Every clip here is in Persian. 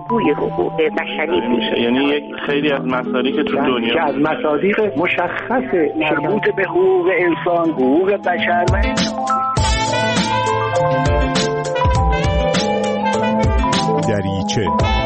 الگوی حقوق بشری میشه. یعنی یک خیلی از مصادیق که تو دنیا که از مصادیق مشخص مربوط به حقوق انسان، حقوق بشر و دریچه.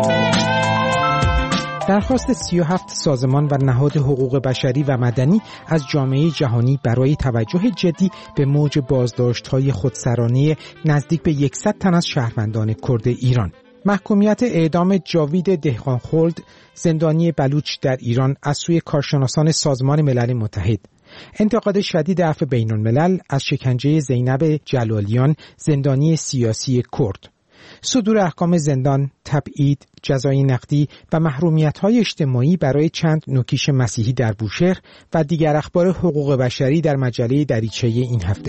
درخواست 37 سازمان و نهاد حقوق بشری و مدنی از جامعه جهانی برای توجه جدی به موج بازداشت‌های خودسرانه نزدیک به 100 تن از شهروندان کرد ایران. محکومیت اعدام جاوید دهقانخلد، زندانی بلوچ در ایران از سوی کارشناسان سازمان ملل متحد. انتقاد شدید عفو بین‌الملل از شکنجه زینب جلالیان، زندانی سیاسی کرد. صدور احکام زندان، تبعید، جزای نقدی و محرومیت‌های اجتماعی برای چند نوکیش مسیحی در بوشهر و دیگر اخبار حقوق بشری در مجله دریچه این هفته.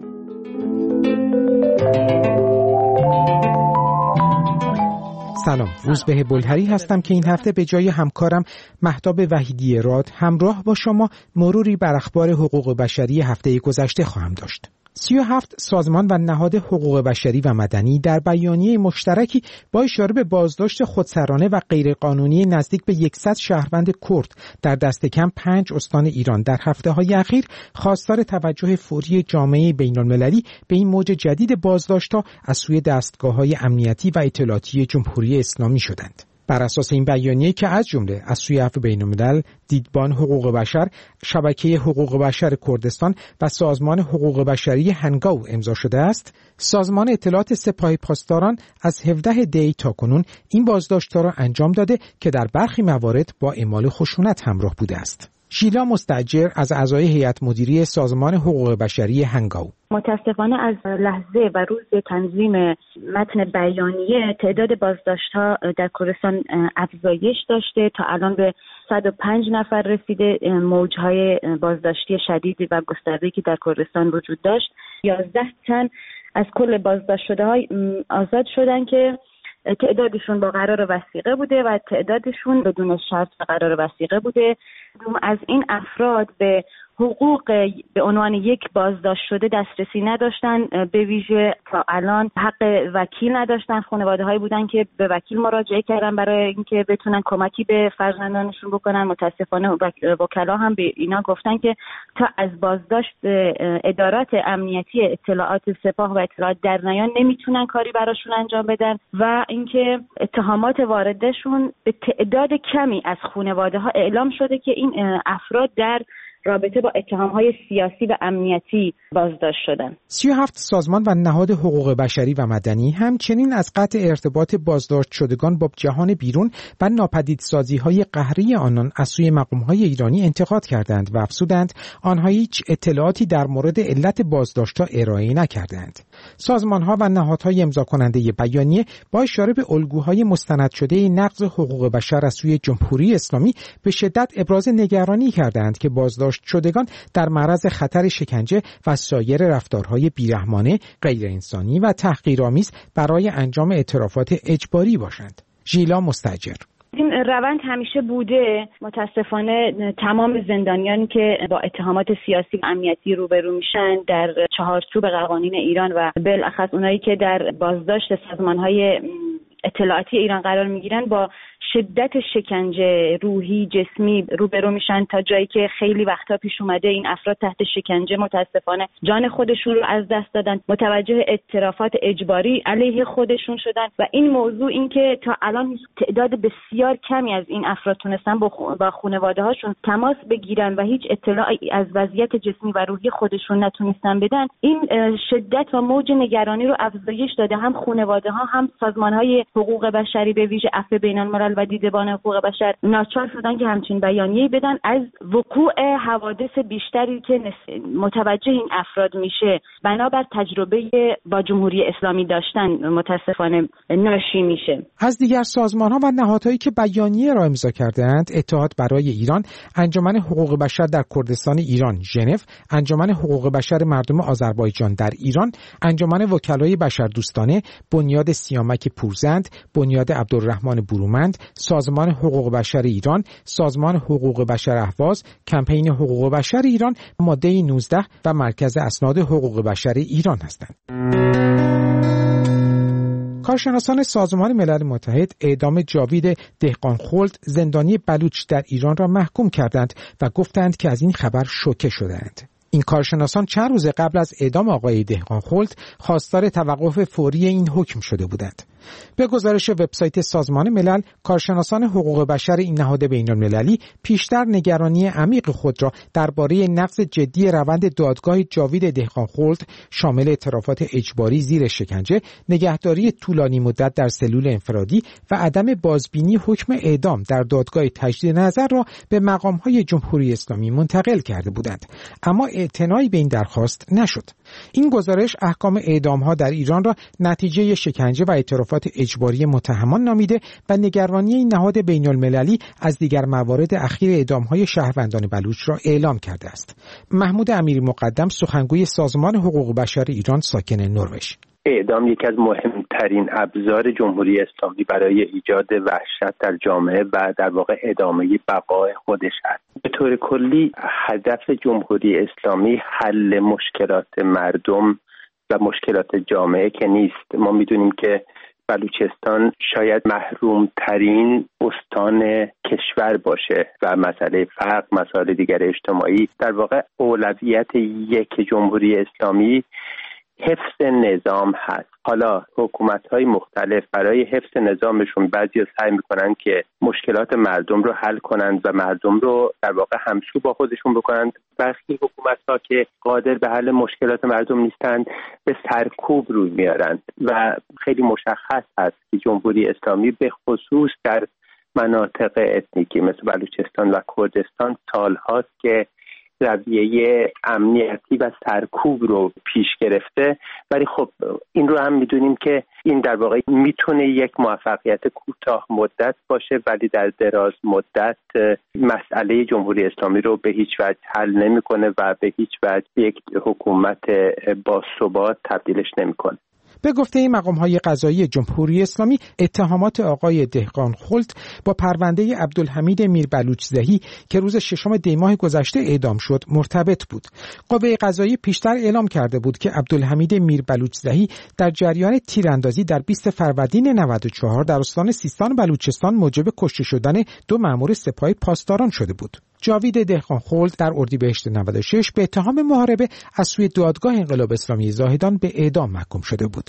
سلام، روزبه بلهری هستم که این هفته به جای همکارم مهتاب وحیدی راد همراه با شما مروری بر اخبار حقوق بشری هفته گذشته خواهم داشت. 37 سازمان و نهاد حقوق بشری و مدنی در بیانیه مشترکی با اشاره به بازداشت خودسرانه و غیرقانونی نزدیک به 100 شهروند کرد در دست کم 5 استان ایران در هفته‌های اخیر خواستار توجه فوری جامعه بین‌المللی به این موج جدید بازداشت‌ها از سوی دستگاه‌های امنیتی و اطلاعاتی جمهوری اسلامی شدند. بر اساس این بیانیه که از جمله از سوی عفو بین‌الملل، دیدبان حقوق بشر، شبکه حقوق بشر کردستان و سازمان حقوق بشری هنگاو امضا شده است، سازمان اطلاعات سپاه پاسداران از 17 دی تا کنون این بازداشت‌ها را انجام داده که در برخی موارد با اعمال خشونت همراه بوده است. ژیلا مستاجر از اعضای هیئت مدیره سازمان حقوق بشری هنگاو: متاسفانه از لحظه و روز تنظیم متن بیانیه تعداد بازداشت‌ها در کردستان افزایش داشته، تا الان به 105 نفر رسیده. موج‌های بازداشتی شدید و گسترده‌ای که در کردستان وجود داشت، 11 تن از کل بازداشت شده‌ها آزاد شدن که تعدادشون با قرار وثیقه بوده و تعدادشون بدون شرط قرار وثیقه بوده. از این افراد به حقوق به عنوان یک بازداشت شده دسترسی نداشتن، به ویژه تا الان حق وکیل نداشتن. خانواده‌هایی بودن که به وکیل مراجعه کردن برای اینکه بتونن کمکی به فرزندانشون بکنن. متاسفانه وکلا هم به اینا گفتن که تا از بازداشت ادارات امنیتی اطلاعات سپاه و اطلاعات در نیان نمیتونن کاری براشون انجام بدن و اینکه اتهامات واردشون به تعداد کمی از خانواده‌ها اعلام شده که این افراد در رابطه با اتهام‌های سیاسی و امنیتی بازداشت شدن. 37 سازمان و نهاد حقوق بشری و مدنی همچنین از قطع ارتباط بازداشت شدگان با جهان بیرون و ناپدیدسازی‌های قهری آنان از سوی مقام‌های ایرانی انتقاد کردند و افزودند آنها هیچ اطلاعاتی در مورد علت بازداشت‌ها ارائه نکردند. سازمان‌ها و نهادهای امضا کننده بیانیه با اشاره به الگوهای مستند شده نقض حقوق بشر از سوی جمهوری اسلامی به شدت ابراز نگرانی کردند که بازداشت شدگان در معرض خطر شکنجه و سایر رفتارهای بیرحمانه، غیر انسانی و تحقیرآمیز برای انجام اعترافات اجباری باشند. ژیلا مستاجر: این روند همیشه بوده. متاسفانه تمام زندانیانی که با اتهامات سیاسی و امنیتی روبرو میشن در چهارچوب قوانین ایران و بالاخص اونایی که در بازداشت سازمان‌های اطلاعاتی ایران قرار میگیرن با شدت شکنجه روحی جسمی روبرو میشن، تا جایی که خیلی وقتا پیش اومده این افراد تحت شکنجه متاسفانه جان خودشون رو از دست دادن، متوجه اعترافات اجباری علیه خودشون شدن و این موضوع این که تا الان تعداد بسیار کمی از این افراد تونستن با خانواده هاشون تماس بگیرن و هیچ اطلاعی از وضعیت جسمی و روحی خودشون نتونستن بدن، این شدت و موج نگرانی رو افزایش داده. هم خانواده ها هم سازمان های حقوق بشری به ویژه عفو بین‌الملل و دیدبان حقوق بشر ناچار شدن که همچین بیانیه‌ای بدن از وقوع حوادث بیشتری که متوجه این افراد میشه بنابر تجربه با جمهوری اسلامی داشتن متاسفانه ناشی میشه. از دیگر سازمان‌ها و نهادهایی که بیانیه را امضا کردند، اتحاد برای ایران، انجمن حقوق بشر در کردستان ایران ژنو، انجمن حقوق بشر مردم آذربایجان در ایران، انجمن وکلای بشردوستانه، بنیاد سیامک پورزند، بنیاد عبدالرحمن برومند، سازمان حقوق بشر ایران، سازمان حقوق بشر اهواز، کمپین حقوق بشر ایران، ماده 19 و مرکز اسناد حقوق بشر ایران هستند. کارشناسان سازمان ملل متحد اعدام جاوید دهقانخلد زندانی بلوچ در ایران را محکوم کردند و گفتند که از این خبر شوکه شدند. این کارشناسان چند روز قبل از اعدام آقای دهقانخلد خواستار توقف فوری این حکم شده بودند. به گزارش وبسایت سازمان ملل، کارشناسان حقوق بشر این نهاد بین‌المللی پیشتر نگرانی عمیق خود را درباره نقض جدی روند دادگاه جاوید دهقانخلد شامل اعترافات اجباری زیر شکنجه، نگهداری طولانی مدت در سلول انفرادی و عدم بازبینی حکم اعدام در دادگاه تجدید نظر را به مقام‌های جمهوری اسلامی منتقل کرده بودند، اما اعتنایی به این درخواست نشد. این گزارش احکام اعدام‌ها در ایران را نتیجه شکنجه و اعترافات اجباری متهمان نامیده و نگرانی این نهاد بین‌المللی از دیگر موارد اخیر اعدام‌های شهروندان بلوچ را اعلام کرده است. محمود امیری مقدم، سخنگوی سازمان حقوق بشر ایران ساکن نروژ: اعدام یکی از مهمترین ابزار جمهوری اسلامی برای ایجاد وحشت در جامعه و در واقع ادامه بقای خودش است. به طور کلی هدف جمهوری اسلامی حل مشکلات مردم و مشکلات جامعه که نیست. ما میدونیم که بلوچستان شاید محروم ترین استان کشور باشه و مسئله فقر، مسائل دیگر اجتماعی، در واقع اولویت یک جمهوری اسلامی حفظ نظام هست. حالا حکومت‌های مختلف برای حفظ نظامشون بعضی سعی می‌کنن که مشکلات مردم رو حل کنند و مردم رو در واقع همسو با خودشون بکنند. برخی حکومت‌ها که قادر به حل مشکلات مردم نیستند به سرکوب روی میارند و خیلی مشخص است که جمهوری اسلامی به خصوص در مناطق اتنیکی مثل بلوچستان و کردستان سال‌هاست که رویه امنیتی و سرکوب رو پیش گرفته، ولی خب این رو هم میدونیم که این در واقع میتونه یک موفقیت کوتاه مدت باشه، ولی در دراز مدت مسئله جمهوری اسلامی رو به هیچ وجه حل نمیکنه و به هیچ وجه یک حکومت با ثبات تبدیلش نمیکنه. به گفته مقام‌های قضایی جمهوری اسلامی، اتهامات آقای دهقانخلد با پرونده عبدالحمید میربلوچزهی که روز 6 دی ماه گذشته اعدام شد مرتبط بود. قوه قضایی پیشتر اعلام کرده بود که عبدالحمید میربلوچزهی در جریان تیراندازی در 20 فروردین 94 در استان سیستان بلوچستان موجب کشته شدن 2 مأمور سپاه پاسداران شده بود. جاوید دهقانخلد در اردیبهشت 96 به اتهام محاربه از سوی دادگاه انقلاب اسلامی زاهدان به اعدام محکوم شده بود.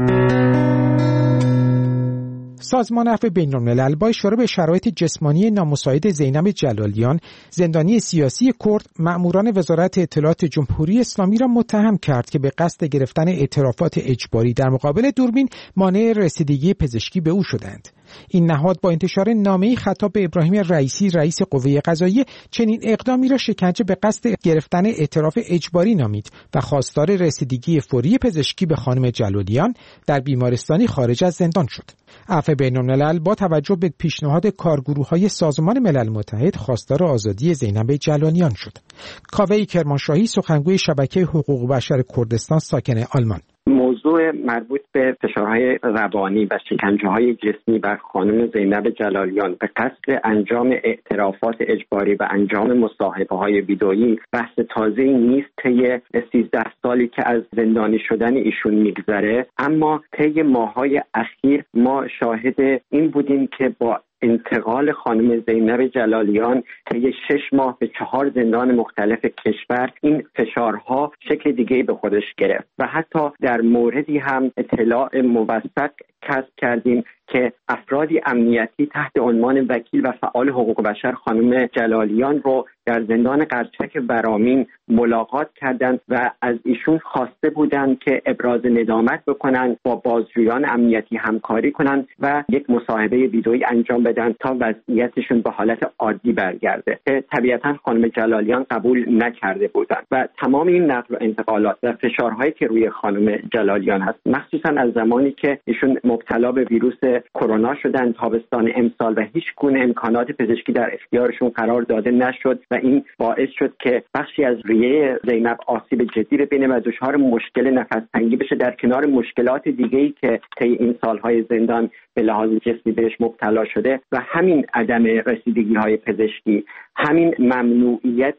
سازمان عفو بین‌الملل با اشاره به شرایط جسمانی نامساعد زینب جلالیان، زندانی سیاسی کرد، مأموران وزارت اطلاعات جمهوری اسلامی را متهم کرد که به قصد گرفتن اعترافات اجباری در مقابل دوربین مانع رسیدگی پزشکی به او شدند. این نهاد با انتشار نامه‌ای خطاب به ابراهیم رئیسی رئیس قوه قضاییه چنین اقدامی را شکنجه به قصد گرفتن اعتراف اجباری نامید و خواستار رسیدگی فوری پزشکی به خانم جلالیان در بیمارستانی خارج از زندان شد. عفو بین‌الملل با توجه به پیشنهاد کارگروه‌های سازمان ملل متحد خواستار آزادی زینب جلالیان شد. کاوه کرمانشاهی، سخنگوی شبکه حقوق بشر کردستان ساکن آلمان: موضوع مربوط به فشارهای روانی و شکنجه‌های جسمی بر خانم زینب جلالیان به قصد انجام اعترافات اجباری و انجام مصاحبه‌های ویدئویی بحث تازه‌ای نیست. طی 13 سالی که از زندانی شدن ایشون میگذره، اما طی ماه‌های اخیر ما شاهد این بودیم که با انتقال خانم زینب جلالیان طی 6 ماه به 4 زندان مختلف کشور این فشارها شکل دیگه‌ای به خودش گرفت و حتی در موردی هم اطلاع موثق کسب کردیم که افرادی امنیتی تحت عنوان وکیل و فعال حقوق بشر خانم جلالیان رو در زندان قرچک ورامین ملاقات کردند و از ایشون خواسته بودند که ابراز ندامت بکنند، با بازجویان امنیتی همکاری کنند و یک مصاحبه ویدئویی انجام بدن تا وضعیتشون به حالت عادی برگرده. طبیعتا خانم جلالیان قبول نکرده بودند و تمام این نقل و انتقالات و فشارهایی که روی خانم جلالیان هست، مخصوصا از زمانی که ایشون مبتلا به ویروس کرونا شدن تابستان امسال و هیچ گونه امکانات پزشکی در اختیارشون قرار داده نشد و این باعث شد که بخشی از ریه زینب آسیب جدی ببینه و دچار مشکل نفس تنگی بشه، در کنار مشکلات دیگه‌ای که طی این سالهای زندان به لحاظ جسمی بهش مبتلا شده و همین عدم رسیدگی‌های پزشکی، همین ممنوعیت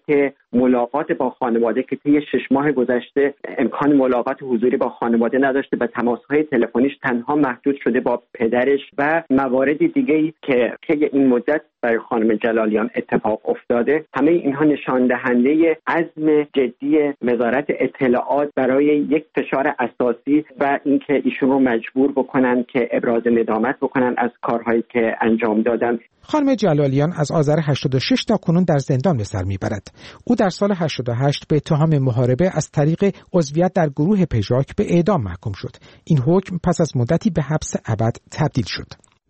ملاقات با خانواده که طی 6 ماه گذشته امکان ملاقات حضوری با خانواده نداشته و تماس‌های تلفنیش تنها محدود شده با پدرش و موارد دیگه‌ای که طی این مدت برای خانم جلالیان اتفاق افتاده. همه اینها نشان دهنده عزم جدی وزارت اطلاعات برای یک فشار اساسی و اینکه ایشون رو مجبور بکنن که ابراز ندامت بکنن از کارهایی که انجام دادن. خانم جلالیان از آذر 86 تا کنون در زندان به سر میبرد. او در سال 88 به اتهام محاربه از طریق عضویت در گروه پژاک به اعدام محکوم شد. این حکم پس از مدتی به حبس ابد تبدیل شد.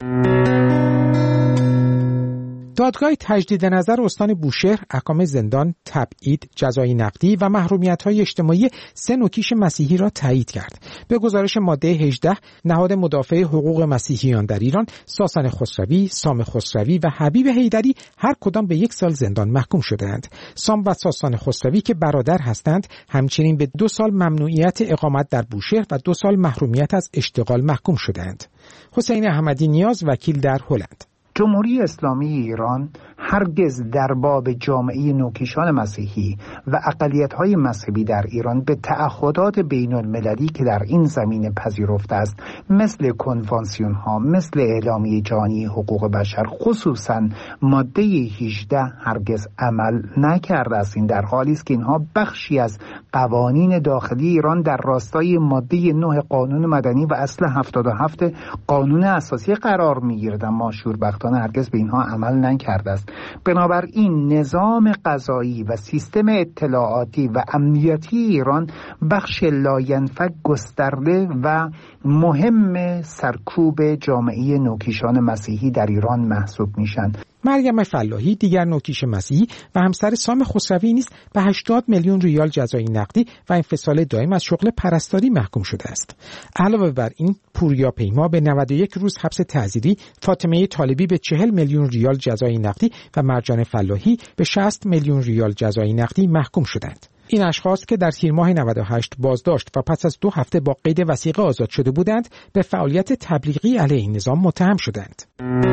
دادگاه تجدید نظر استان بوشهر احکام زندان، تبعید، جزای نقدی و محرومیت‌های اجتماعی 3 نوکیش مسیحی را تایید کرد. به گزارش ماده 18 نهاد مدافع حقوق مسیحیان در ایران، ساسن خسروی، سام خسروی و حبیب حیدری هر کدام به 1 سال زندان محکوم شدند. سام و ساسن خسروی که برادر هستند همچنین به 2 سال ممنوعیت اقامت در بوشهر و 2 سال محرومیت از اشتغال محکوم شدند. حسین احمدی نیاز، وکیل در هلند. جمهوری اسلامی ایران هرگز در باب جامعه نوکیشان مسیحی و اقلیت‌های مذهبی در ایران به تعهدات بین‌المللی که در این زمینه پذیرفته است، مثل کنوانسیون‌ها، مثل اعلامیه جهانی حقوق بشر، خصوصاً ماده 18 هرگز عمل نکرده است. این در حالی است که اینها بخشی از قوانین داخلی ایران در راستای ماده 9 قانون مدنی و اصل 77 قانون اساسی قرار می‌گیرد، اما شوربختانه هرگز به اینها عمل نکرده است. بنابراین نظام قضایی و سیستم اطلاعاتی و امنیتی ایران بخش لاینفک گسترده و مهم سرکوب جامعه نوکیشان مسیحی در ایران محسوب میشن. مریم فلاحی، دیگر نوکیش مسیحی و همسر سام خسروی نیز به 80 میلیون ریال جزای نقدی و انفصال دائم از شغل پرستاری محکوم شده است. علاوه بر این، پوریا پیما به 91 روز حبس تعزیری، فاطمه طالبی به 40 میلیون ریال جزای نقدی و مرجان فلاحی به 60 میلیون ریال جزای نقدی محکوم شدند. این اشخاص که در تیر ماه 98 بازداشت و پس از 2 هفته با قید وثیقه آزاد شده بودند، به فعالیت تبلیغی علیه این نظام متهم شدند.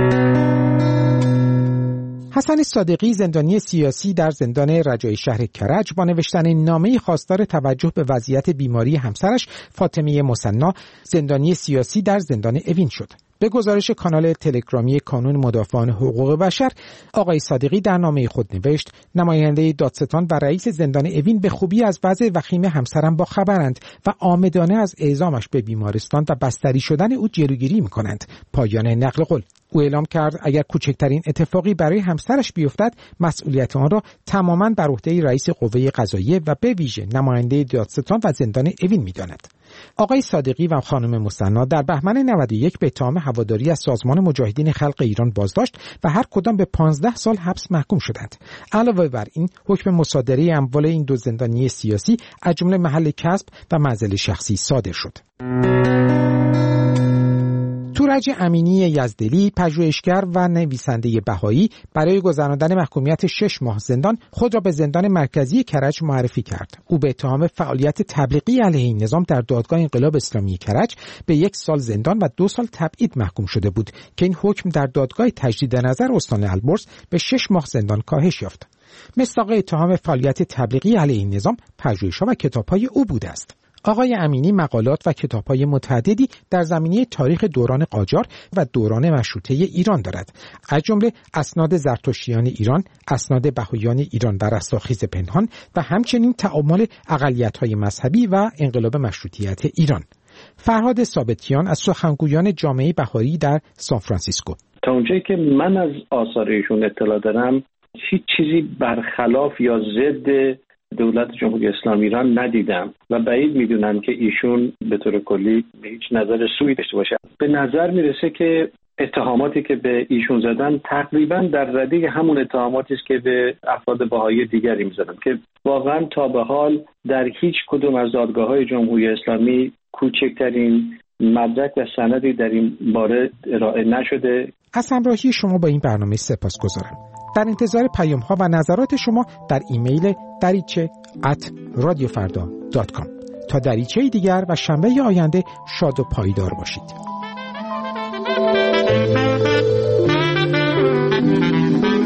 حسن صادقی، زندانی سیاسی در زندان رجایی شهر کرج، با نوشتن نامه‌ای خواستار توجه به وضعیت بیماری همسرش فاطمه مثنا، زندانی سیاسی در زندان اوین شد. به گزارش کانال تلگرامی کانون مدافعان حقوق بشر، آقای صادقی در نامه خود نوشت: نماینده دادستان و رئیس زندان اوین به خوبی از وضع وخیم همسرم با خبرند و عامدانه از اعزامش به بیمارستان و بستری شدن او جلوگیری می‌کنند. پایان نقل قول. او اعلام کرد اگر کوچکترین اتفاقی برای همسرش بیفتد، مسئولیت آن را تماماً بر عهده رئیس قوه قضاییه و به ویژه نماینده دادستان و زندان اوین می‌داند. آقای صادقی و خانم مثنا در بهمن 91 به اتهام هواداری از سازمان مجاهدین خلق ایران بازداشت و هر کدام به 15 سال حبس محکوم شدند. علاوه بر این، حکم مصادره اموال این 2 زندانی سیاسی از جمله محل کسب و منزل شخصی صادر شد. تورج امینی یزدلی، پژوهشگر و نویسنده بهایی، برای گذراندن محکومیت 6 ماه زندان خود را به زندان مرکزی کرج معرفی کرد. او به اتهام فعالیت تبلیغی علیه این نظام در دادگاه انقلاب اسلامی کرج به 1 سال زندان و 2 سال تبعید محکوم شده بود که این حکم در دادگاه تجدید نظر استان البرز به 6 ماه زندان کاهش یافت. مصداق اتهام فعالیت تبلیغی علیه این نظام پژوهش‌ها و کتاب‌های او بوده است. آقای امینی مقالات و کتاب‌های متعددی در زمینه تاریخ دوران قاجار و دوران مشروطه ایران دارد، از جمله اسناد زرتشتیان ایران، اسناد بهائیان ایران در رستاخیز پنهان و همچنین تعامل اقلیت‌های مذهبی و انقلاب مشروطیت ایران. فرهاد ثابتیان از سخنگویان جامعه بهایی در سانفرانسیسکو: تا اونجایی که من از آثار ایشون اطلاع دارم، هیچ چیزی برخلاف یا ضد دولت جمهوری اسلامی ایران ندیدم و بعید میدونم که ایشون به طور کلی به هیچ نظر سوئی داشته باشه. به نظر میرسه که اتهاماتی که به ایشون زدن تقریبا در رده همون اتهاماتی است که به افراد بهایی دیگری میزدن که واقعا تا به حال در هیچ کدوم از دادگاه‌های جمهوری اسلامی کوچکترین مدرک و سندی در این باره ارائه نشده. از همراهی شما با این برنامه سپاسگزارم. در انتظار پیام‌ها و نظرات شما در ایمیل dariche@radiofarda.com. تا دریچه دیگر و شنبه آینده شاد و پایدار باشید.